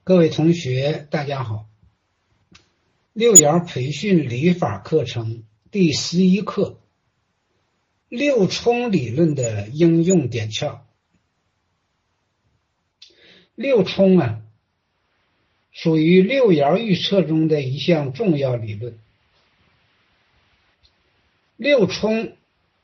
各位同学，大家好。六爻培训理法课程第11课：六冲理论的应用点窍。六冲属于六爻预测中的一项重要理论。六冲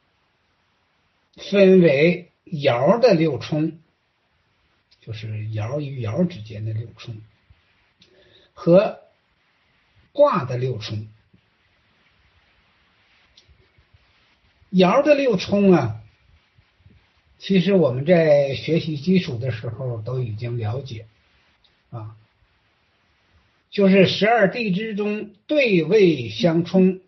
分为爻的六冲，就是爻与爻之间的六冲，和卦的六冲。爻的六冲其实我们在学习基础的时候都已经了解就是12地支中对位相冲、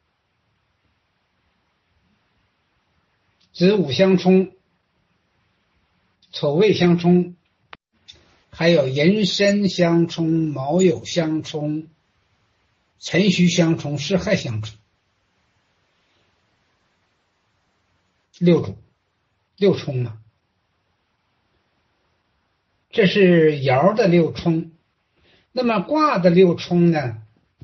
子午相冲、丑未相冲，还有寅申相冲、卯酉相冲、辰戌相冲、巳亥相冲，六冲这是爻的六冲。那么卦的六冲呢，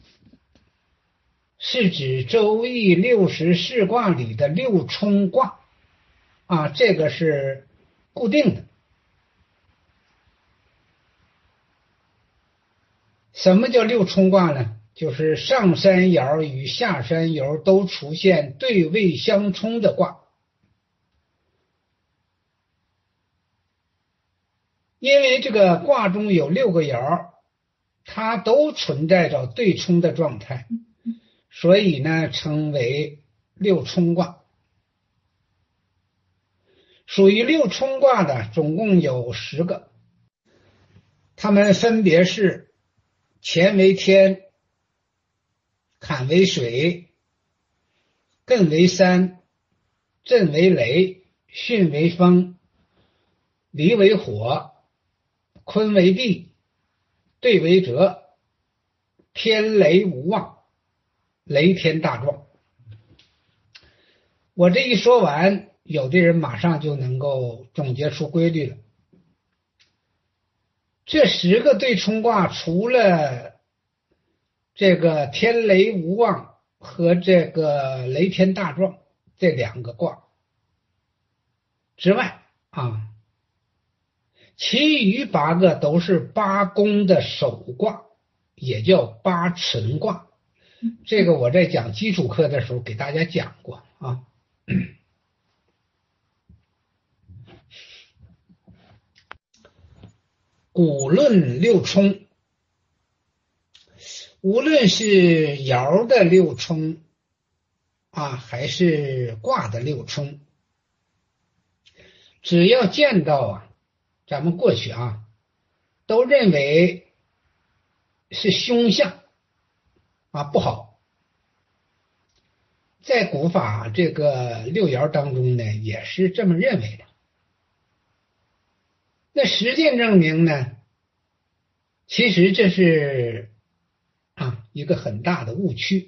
是指周易64卦里的六冲卦这个是固定的。什么叫六冲卦呢？就是上三爻与下三爻都出现对位相冲的卦。因为这个卦中有6个爻，它都存在着对冲的状态，所以呢称为六冲卦。属于六冲卦的总共有10个，它们分别是乾为天、坎为水、艮为山、震为雷、巽为风、离为火、坤为地、兑为泽、天雷无妄、雷天大壮。我这一说完，有的人马上就能够总结出规律了。这10个对冲卦，除了这个天雷无妄和这个雷天大壮这2个卦之外其余8个都是八宫的首卦，也叫八存卦。这个我在讲基础课的时候给大家讲过古论六冲，无论是爻的六冲还是卦的六冲，只要见到咱们过去都认为是凶相不好。在古法这个六爻当中呢，也是这么认为的。那实践证明呢，其实这是一个很大的误区。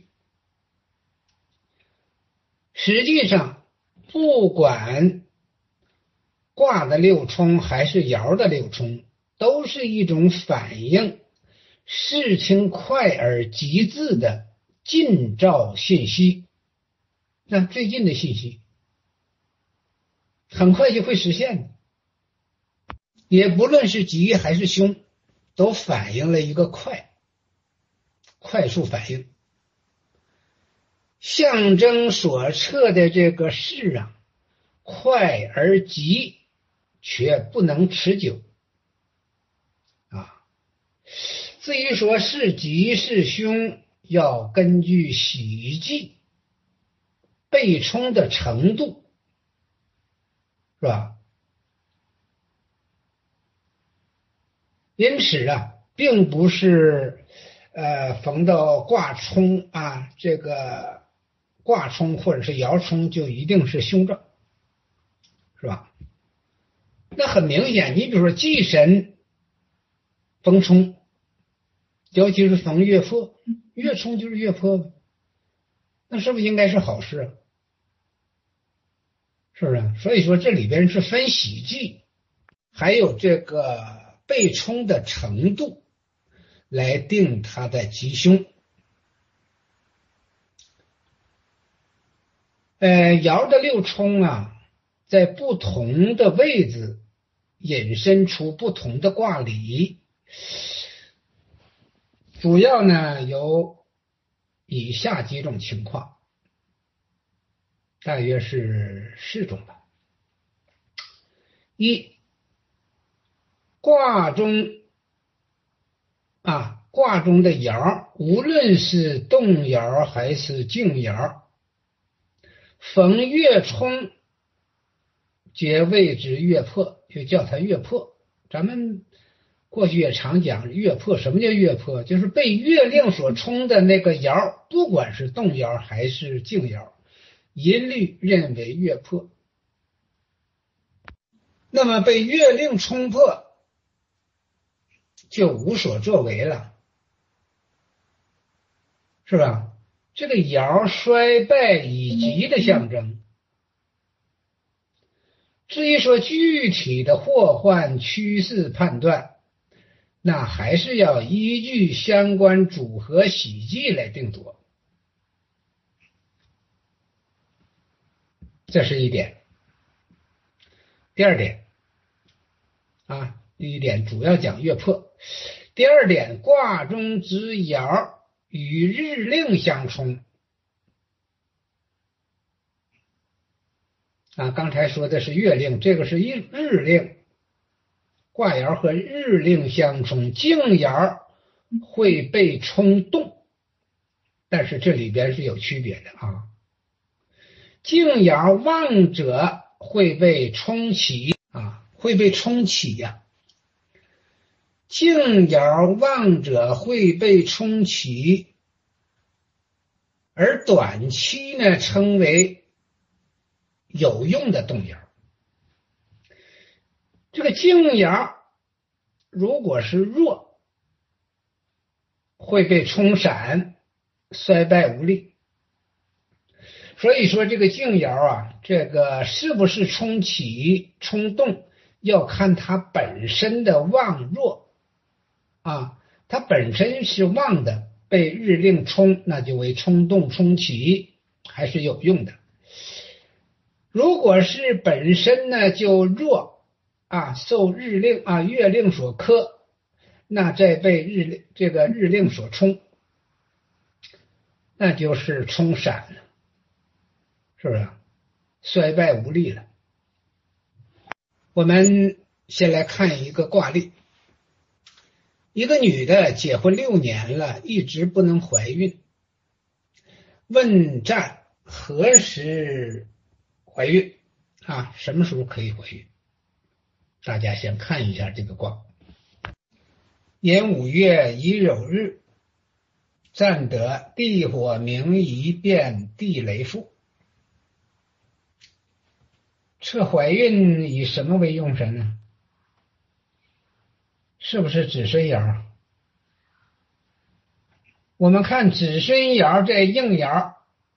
实际上不管卦的六冲还是爻的六冲，都是一种反映事情快而急自的近兆信息。那最近的信息很快就会实现的，也不论是吉还是凶，都反映了一个快速反应。象征所测的这个事快而急，却不能持久至于说是吉是凶，要根据喜忌被冲的程度，是吧？因此并不是逢到卦冲这个卦冲或者是爻冲就一定是凶兆，是吧？那很明显，你比如说忌神逢冲，尤其是逢月破，月冲就是月破，那是不是应该是好事是不是？所以说这里边是分喜忌，还有这个被冲的程度来定它的吉凶。爻的六冲啊，在不同的位置引申出不同的卦理，主要呢有以下几种情况，大约是4种吧。一，卦中的爻，无论是动爻还是静爻，逢月冲皆谓之月破，就叫它月破。咱们过去也常讲月破，什么叫月破？就是被月令所冲的那个爻，不管是动爻还是静爻，一律认为月破。那么被月令冲破，就无所作为了，是吧？这个爻衰败以及的象征。至于说具体的祸患趋势判断，那还是要依据相关组合喜忌来定夺，这是一点。第二点第一点主要讲月破。第二点，卦中之爻与日令相冲。刚才说的是月令，这个是日令，卦爻和日令相冲，静爻会被冲动，但是这里边是有区别的静爻旺者会被冲起会被冲起静爻旺者会被冲起，而短期呢称为有用的动摇。这个静爻如果是弱，会被冲散，衰败无力。所以说这个静爻这个是不是冲起冲动，要看它本身的旺弱它本身是旺的，被日令冲，那就为冲动冲起，还是有用的。如果是本身呢就弱受日令月令所克，那再被日令所冲，那就是冲散了，是不是衰败无力了。我们先来看一个卦例。一个女的结婚6年了，一直不能怀孕，问占何时怀孕什么时候可以怀孕？大家先看一下这个卦。寅5月乙酉日，占得地火明夷变地雷复。这怀孕以什么为用神呢？是不是子孙爻？我们看子孙爻在应爻，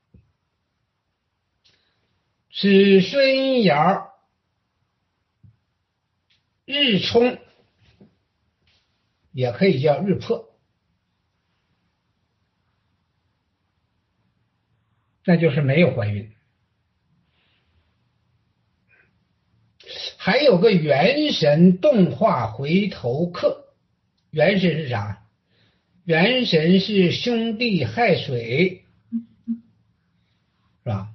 子孙爻日冲，也可以叫日破，那就是没有怀孕。还有个元神动化回头客，元神是啥？元神是兄弟亥水，是吧？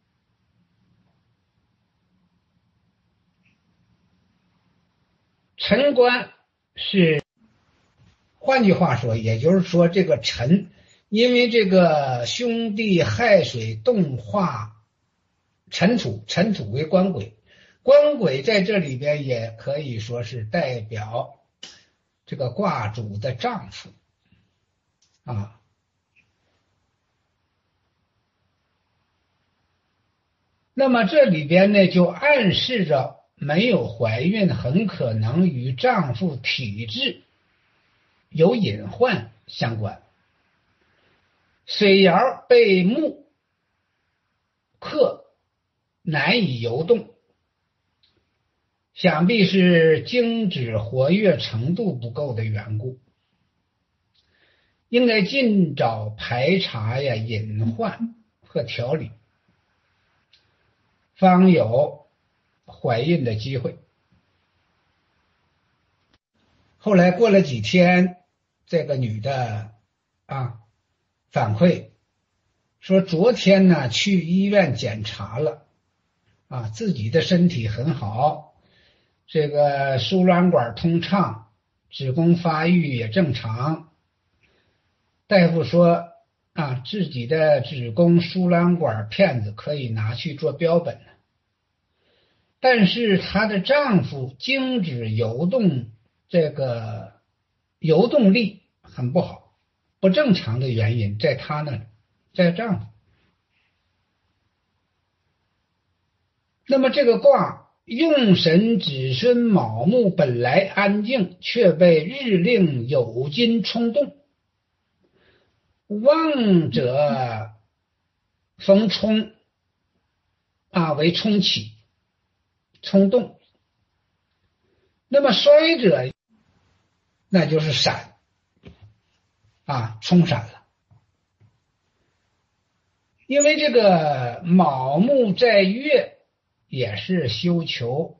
辰官是，换句话说，也就是说这个辰，因为这个兄弟亥水动化辰土，辰土为官鬼，官鬼在这里边也可以说是代表这个卦主的丈夫那么这里边呢就暗示着没有怀孕很可能与丈夫体质有隐患相关。水爻被木克，难以游动，想必是精子活跃程度不够的缘故。 应该尽早排查呀隐患和调理，方有怀孕的机会。后来过了几天，这个女的反馈说，昨天呢去医院检查了自己的身体很好，这个输卵管通畅，子宫发育也正常。大夫说自己的子宫输卵管片子可以拿去做标本了，但是她的丈夫精子游动力很不好，不正常的原因在她那里，在丈夫。那么这个卦用神子孙卯木本来安静，却被日令酉金冲动，旺者逢冲为冲起冲动，那么衰者那就是闪冲闪了。因为这个卯木在月也是休囚，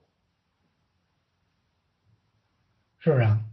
是不是啊？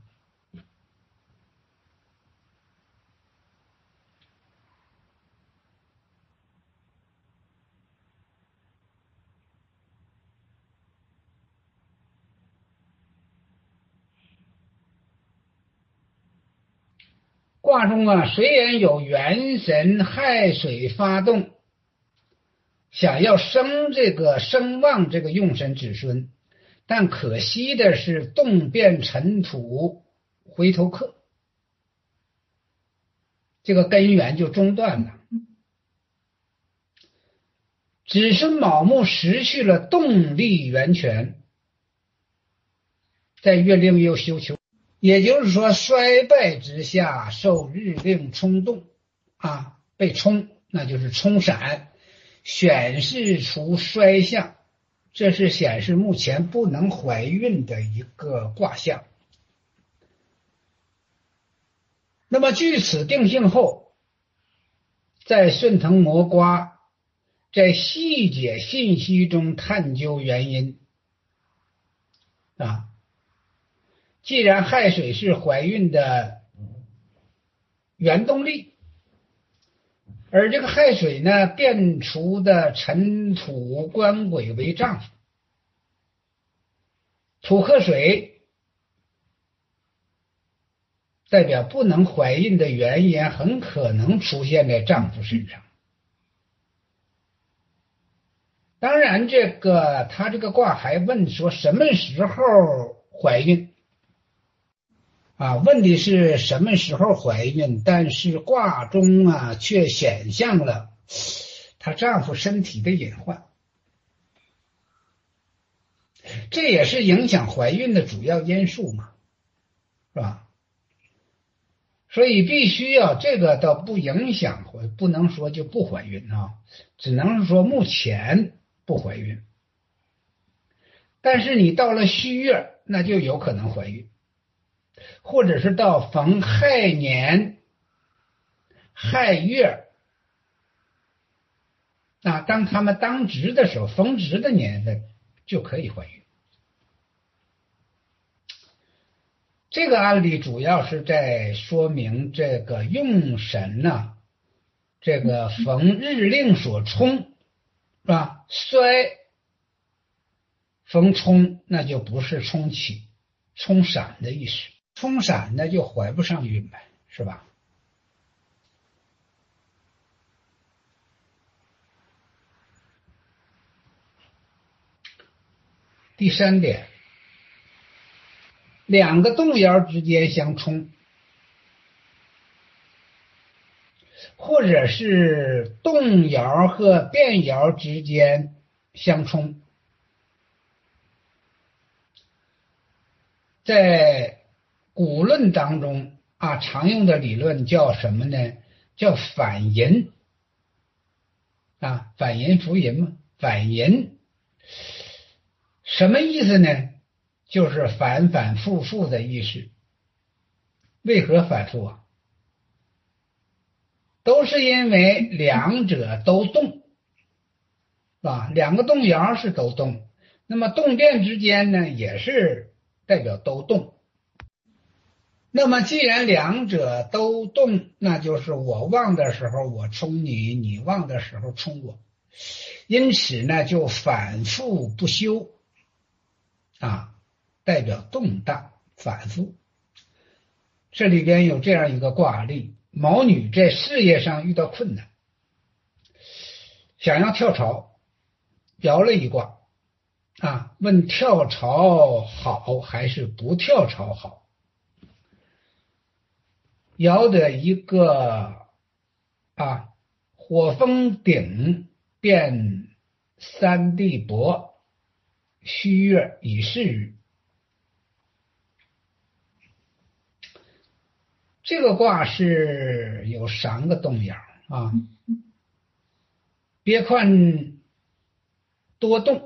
卦中虽然有元神亥水发动，想要声望这个用神子孙，但可惜的是动变尘土回头客，这个根源就中断了。子孙卯木失去了动力源泉，在月令又休囚，也就是说衰败之下受日令冲动被冲，那就是冲闪，显示出衰象，这是显示目前不能怀孕的一个卦象。那么据此定性后，在顺藤摸瓜，在细节信息中探究原因既然亥水是怀孕的原动力，而这个亥水呢变出的尘土官鬼为丈夫，土克水代表不能怀孕的原因很可能出现在丈夫身上。当然他这个卦还问说什么时候怀孕问的是什么时候怀孕，但是卦中却显现了她丈夫身体的隐患，这也是影响怀孕的主要因素嘛，是吧？所以必须要这个倒不影响，不能说就不怀孕只能说目前不怀孕，但是你到了戌月那就有可能怀孕，或者是到逢亥年亥月当他们当值的时候，逢值的年份就可以怀孕。这个案例主要是在说明这个用神这个逢日令所冲是吧？衰逢冲那就不是冲起冲闪的意思，冲闪那就怀不上孕呗，是吧？第三点，两个动爻之间相冲，或者是动爻和变爻之间相冲，在古论当中常用的理论叫什么呢？叫反吟反吟伏吟嘛，反吟什么意思呢？就是反反复复的意思。为何反复都是因为两者都动，是吧？两个动爻是都动，那么动变之间呢，也是代表都动。那么既然两者都动，那就是我旺的时候我冲你，你旺的时候冲我，因此呢就反复不休啊，代表动荡反复。这里边有这样一个卦例，卯女在事业上遇到困难，想要跳槽，摇了一卦啊，问跳槽好还是不跳槽好？爻的一个火风鼎变三地帛，虚月已逝日。这个卦是有3个动爻啊，别看多动，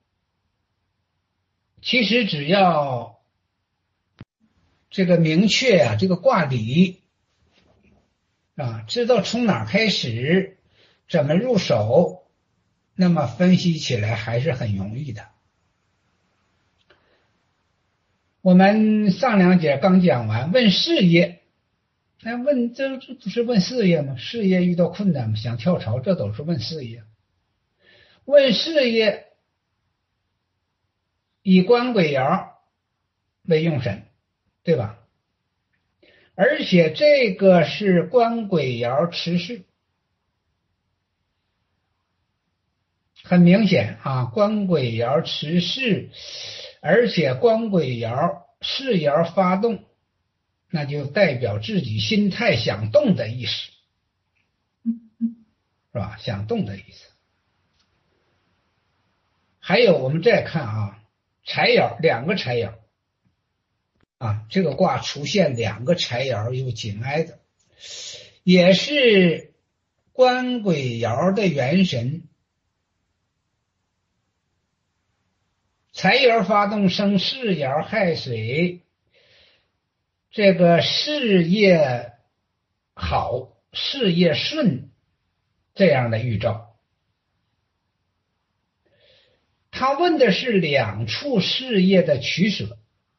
其实只要这个明确啊，这个卦理啊，知道从哪开始，怎么入手，那么分析起来还是很容易的。我们上2节刚讲完，问事业，那问这不是问事业吗？事业遇到困难想跳槽，这都是问事业。问事业，以官鬼爻为用神，对吧？而且这个是官鬼爻持世，很明显啊，官鬼爻持世，而且官鬼爻世爻发动，那就代表自己心态想动的意思，是吧？想动的意思。还有我们再看啊，财爻2个财爻啊，这个卦出现2个财爻又紧挨着，也是官鬼爻的元神。财爻发动生世爻亥水，这个事业好，事业顺这样的预兆。他问的是2处事业的取舍，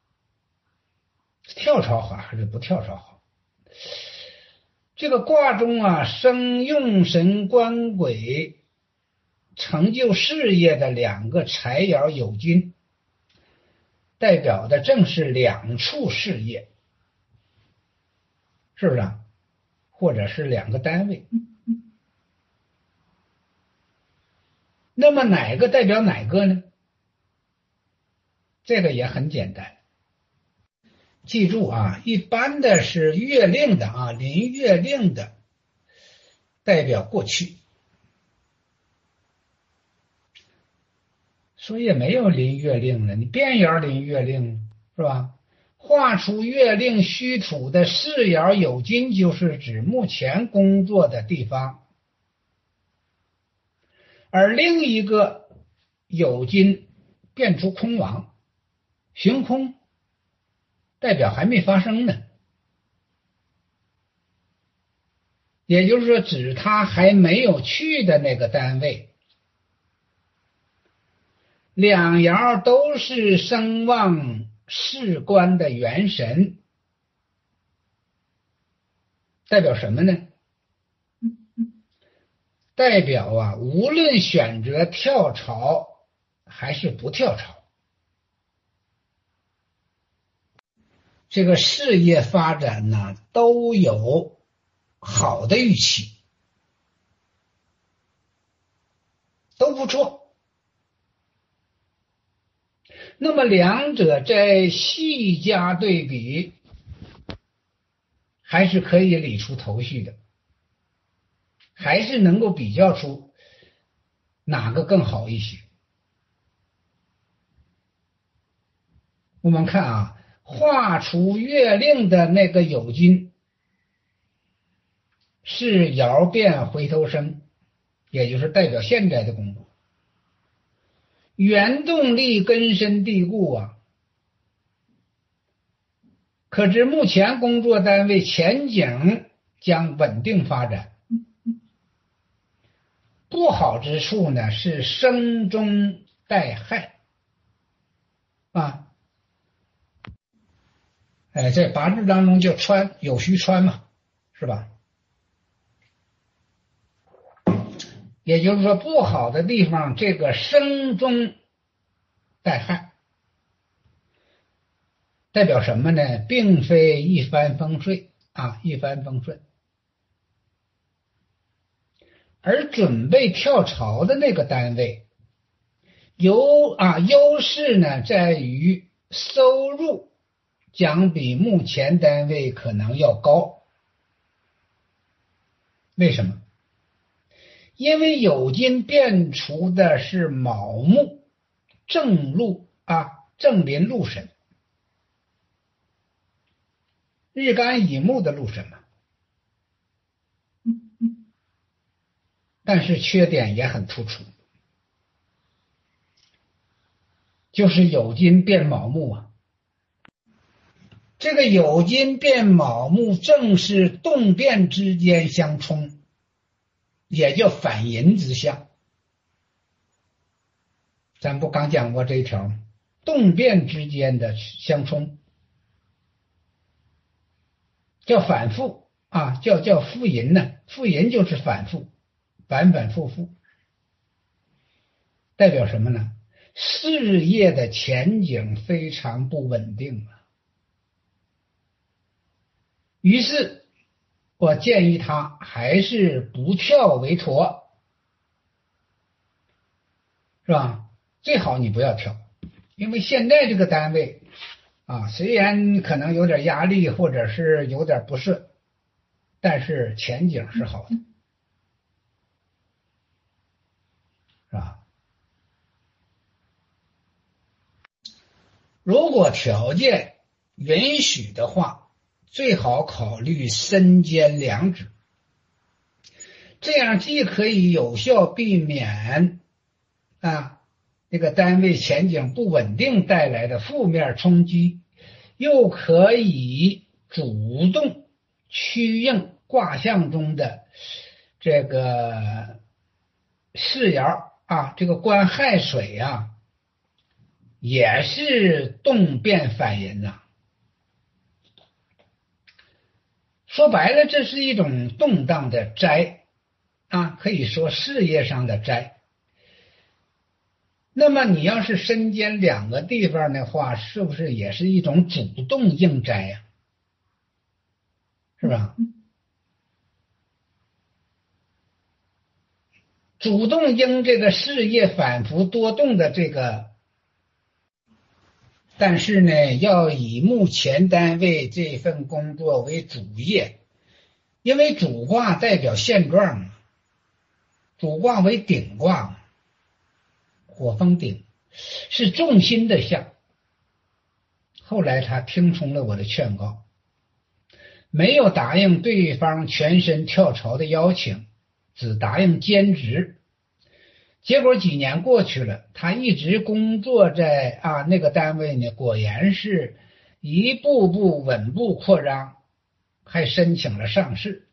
跳槽好还是不跳槽好？这个卦中啊，生用神官鬼成就事业的2个财爻酉金，代表的正是2处事业，是不是啊？或者是2个单位。那么哪个代表哪个呢？这个也很简单，记住啊，一般的是月令的啊，临月令的代表过去，所以也没有临月令了，你变爻临月令是吧？画出月令虚土的世爻酉金，就是指目前工作的地方，而另一个酉金变出空亡，行空代表还没发生呢，也就是说指他还没有去的那个单位。2爻都是声望事官的元神，代表什么呢？代表啊，无论选择跳槽还是不跳槽，这个事业发展呢都有好的预期，都不错。那么2者在细加对比，还是可以理出头绪的，还是能够比较出哪个更好一些。我们看啊，画出月令的那个酉金是爻变回头生，也就是代表现在的工作。原动力根深蒂固啊，可知目前工作单位前景将稳定发展， 不好之处呢是生中带害啊。在八字当中叫穿，酉戌穿嘛，是吧？也就是说，不好的地方，这个生中带害，代表什么呢？并非一帆风顺啊，一帆风顺。而准备跳槽的那个单位，优势呢在于收入将比目前单位可能要高。为什么？因为酉金变除的是卯木正临禄神，日干乙木的禄神嘛。但是缺点也很突出，就是酉金变卯木啊。这个酉金变卯木正是动变之间相冲，也叫反寅之象。咱不刚讲过这一条吗？动变之间的相冲叫反复啊，叫复寅呢。复寅就是反复，反反复复，代表什么呢？事业的前景非常不稳定啊。于是我建议他还是不跳为妥，是吧？最好你不要跳，因为现在这个单位啊，虽然可能有点压力或者是有点不顺，但是前景是好的，是吧？如果条件允许的话，最好考虑身兼两职，这样既可以有效避免这个单位前景不稳定带来的负面冲击，又可以主动趋应卦象中的这个世爻这个官亥水也是动变反寅呐。说白了，这是一种动荡的灾可以说事业上的灾。那么你要是身兼两个地方的话，是不是也是一种主动应灾呀？是吧？主动应这个事业反复多动的这个，但是呢，要以目前单位这份工作为主业，因为主卦代表现状嘛，主卦为鼎卦，火风鼎是重心的象。后来他听从了我的劝告，没有答应对方全身跳槽的邀请，只答应兼职。结果几年过去了，他一直工作在那个单位呢，果然是一步步稳步扩张，还申请了上市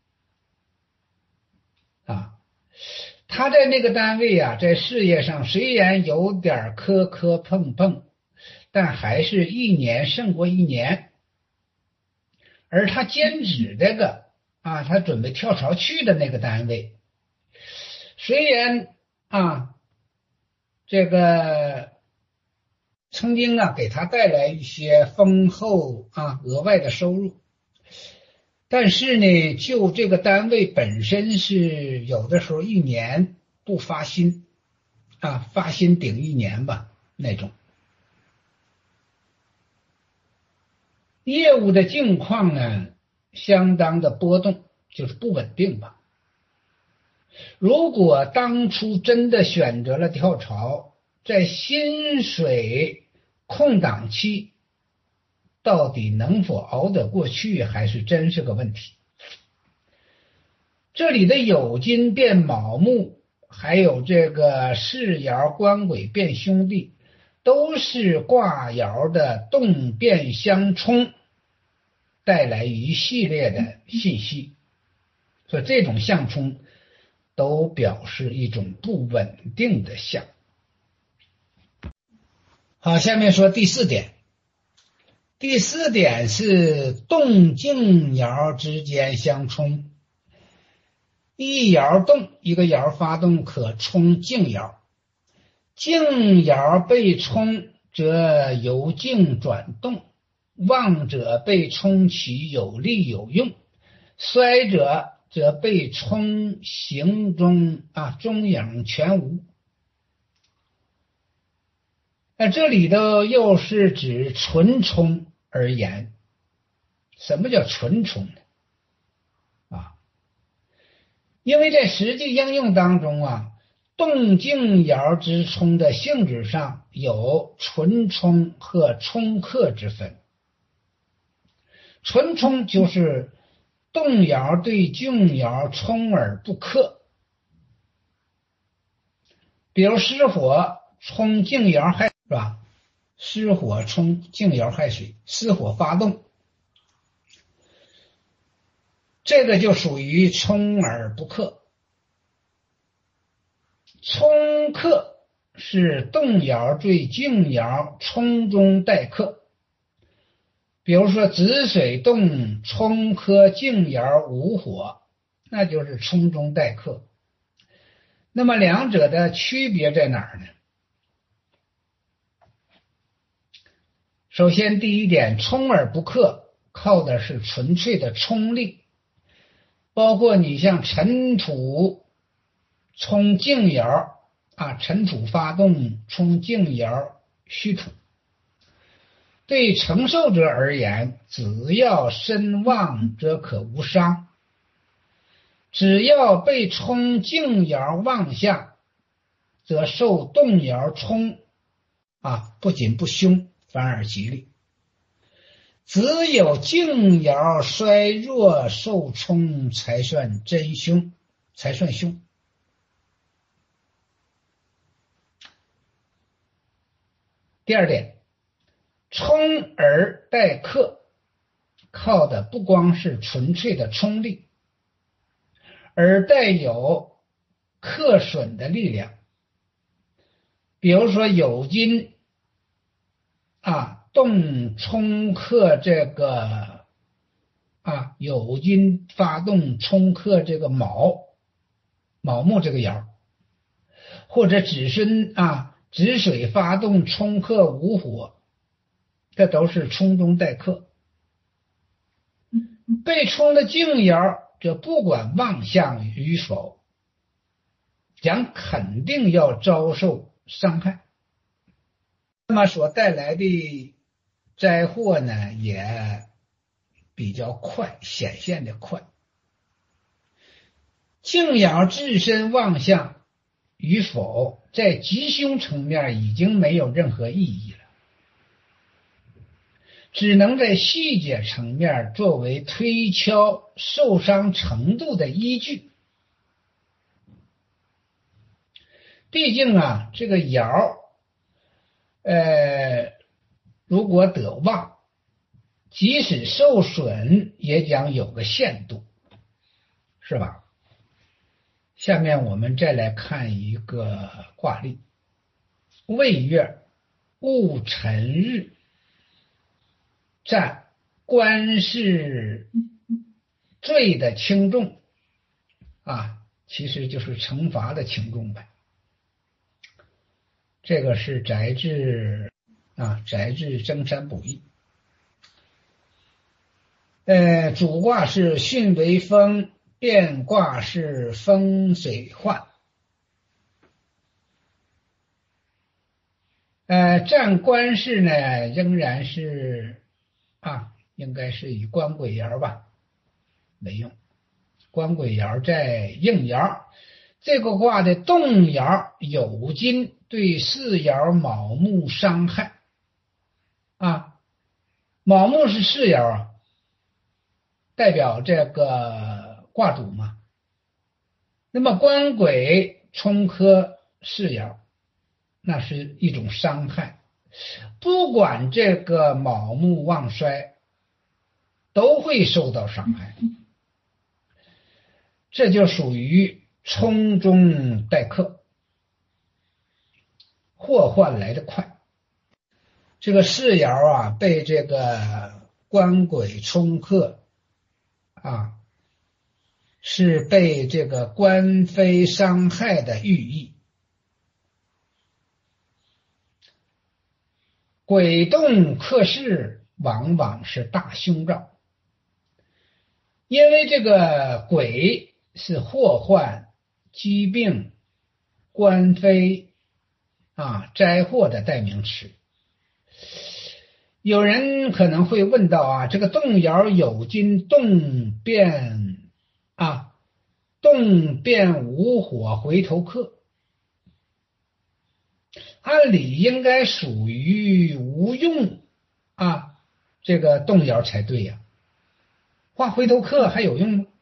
他在那个单位在事业上虽然有点磕磕碰碰，但还是一年胜过一年。而他兼职这个他准备跳槽去的那个单位，虽然这个曾经给他带来一些丰厚额外的收入，但是呢，就这个单位本身是有的时候一年不发薪发薪顶一年吧那种。业务的境况呢，相当的波动，就是不稳定吧。如果当初真的选择了跳槽，在薪水空档期，到底能否熬得过去，还是真是个问题。这里的酉金变卯木，还有这个世爻官鬼变兄弟，都是卦爻的动变相冲带来一系列的信息，所以这种相冲都表示一种不稳定的象。好，下面说第4点。第4点是动静爻之间相冲，一爻动，一个爻发动可冲静爻，静爻被冲则由静转动，旺者被冲其有利有用，衰者则被冲行中中影全无。这里头又是指纯冲而言。什么叫纯冲呢？因为在实际应用当中动静爻之冲的性质上有纯冲和冲克之分。纯冲就是动爻对静爻冲而不克，比如失火冲静爻害，是吧？失火冲静爻害水，失火发动，这个就属于冲而不克。冲克是动爻对静爻冲中带克，比如说止水动冲克静爻无火，那就是冲中带克。那么两者的区别在哪儿呢？首先第一点，冲而不克靠的是纯粹的冲力，包括你像尘土冲静爻尘土发动冲静爻虚土。对承受者而言，只要身旺则可无伤，只要被冲静爻旺相，则受动爻冲不仅不凶，反而吉利。只有静爻衰弱受冲才算真凶，才算凶。第二点，冲而带克靠的不光是纯粹的冲力，而带有克损的力量。比如说酉金动冲克这个酉金发动冲克这个卯木这个爻，或者子申止水发动冲克无火，这都是冲中带克。被冲的静爻这不管旺相与否，将肯定要遭受伤害，那么所带来的灾祸呢也比较快，显现的快。静爻自身旺相与否，在吉凶层面已经没有任何意义了，只能在细节层面作为推敲受伤程度的依据。毕竟这个爻如果得旺，即使受损也将有个限度，是吧？下面我们再来看一个卦例。未月戊辰日占官事罪的轻重其实就是惩罚的轻重呗。这个是宅治增山补益。主卦是巽为风，变卦是风水患。占官事呢仍然是应该是以官鬼爻吧为用。官鬼爻在应爻，这个卦的动爻酉金对四爻卯木伤害卯木是四爻代表这个卦主嘛。那么官鬼冲克四爻，那是一种伤害，不管这个卯木旺衰都会受到伤害，这就属于冲中待客，祸患来得快。这个世爻啊，被这个官鬼冲克啊，是被这个官非伤害的寓意。鬼动克世往往是大凶兆，因为这个鬼是祸患、疾病、官非灾祸的代名词。有人可能会问到这个动爻酉金动变无火回头客，按理应该属于无用这个动爻才对呀，画回头客还有用吗？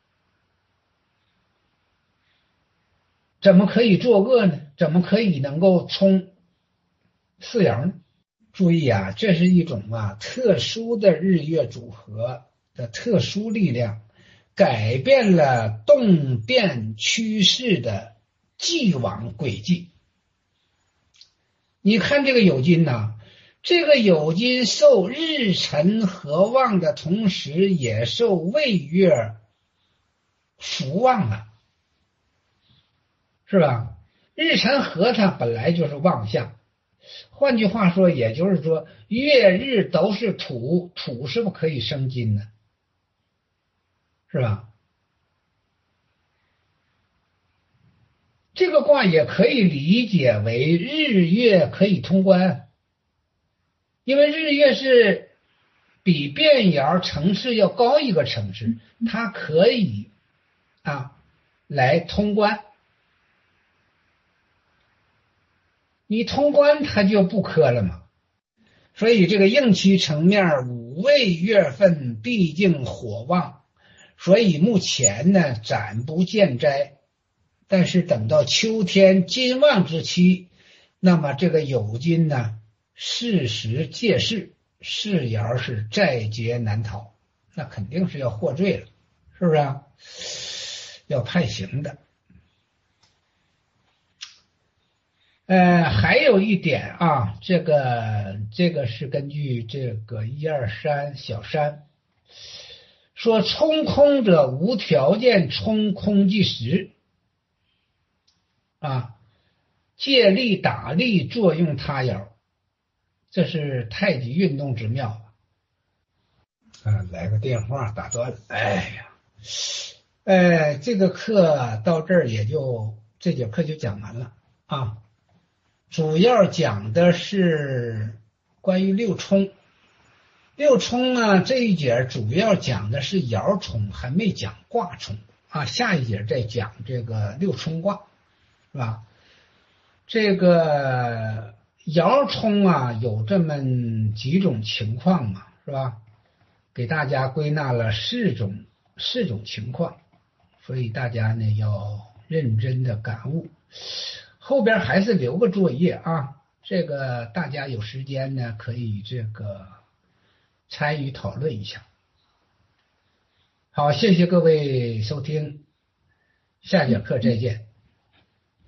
怎么可以作恶呢？怎么可以能够冲四爻呢？注意这是一种特殊的日月组合的特殊力量，改变了动变趋势的既往轨迹。你看这个酉金这个酉金受日辰合旺的同时，也受未月福旺是吧？日辰合它本来就是旺相，换句话说，也就是说月日都是土，土是不是可以生金呢？是吧？这个卦也可以理解为日月可以通关，因为日月是比变爻层次要高一个层次，它可以来通关。你通关它就不克了嘛。所以这个应期层面五未月份毕竟火旺，所以目前呢暂不见灾。但是等到秋天金旺之期，那么这个酉金呢适时借势，世爻是在劫难逃，那肯定是要获罪了，是不是要判刑的。还有一点这个是根据这个123小三说，冲空者无条件冲空即时借力打力作用他爻，这是太极运动之妙来个电话打断了。这个课到这儿这节课就讲完了主要讲的是关于六冲。六冲这一节主要讲的是爻冲，还没讲卦冲下一节再讲这个六冲卦，是吧？这个爻冲有这么几种情况是吧？给大家归纳了四种情况，所以大家呢要认真的感悟。后边还是留个作业这个大家有时间呢可以这个参与讨论一下。好，谢谢各位收听，下节课再见。